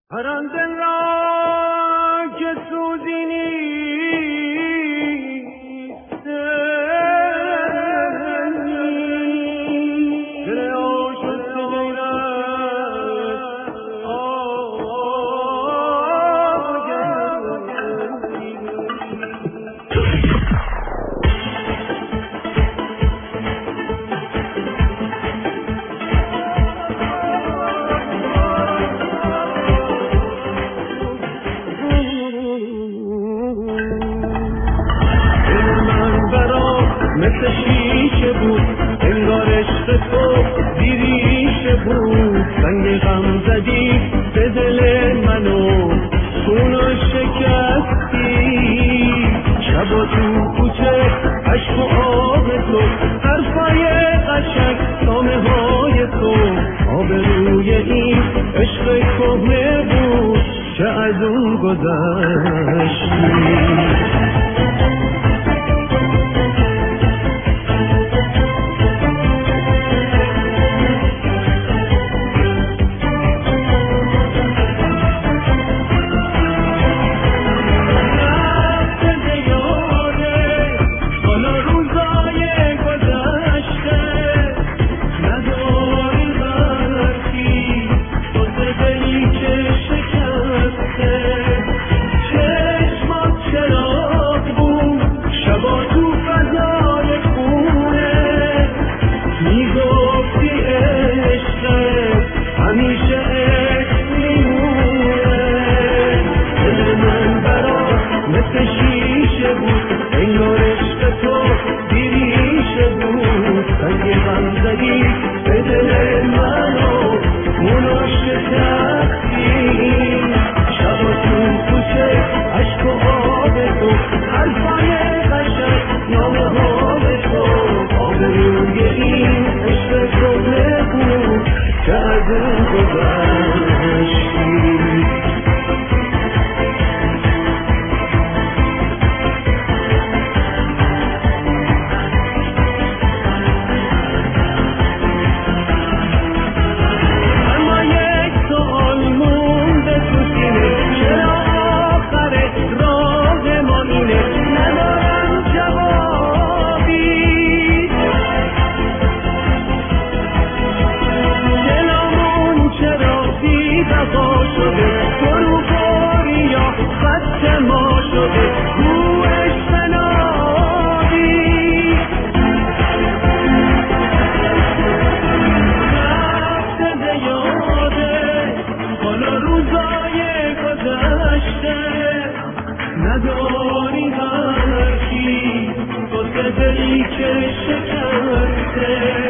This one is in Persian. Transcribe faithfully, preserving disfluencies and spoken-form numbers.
هر آن دل را که سوزی نیست، دل آشفته غیرت آگهی. مثل شیشه بود انگار عشق تو دیریشه بود، سنگ غم زدی به دل منو خونو شکستی. شبا تو کوچه عشق و آب تو، حرفای قشنگ نامه های تو، آبروی این عشق کهنه بود که از اون گذشتی. نداری هرکی واسه دلی که شکسته.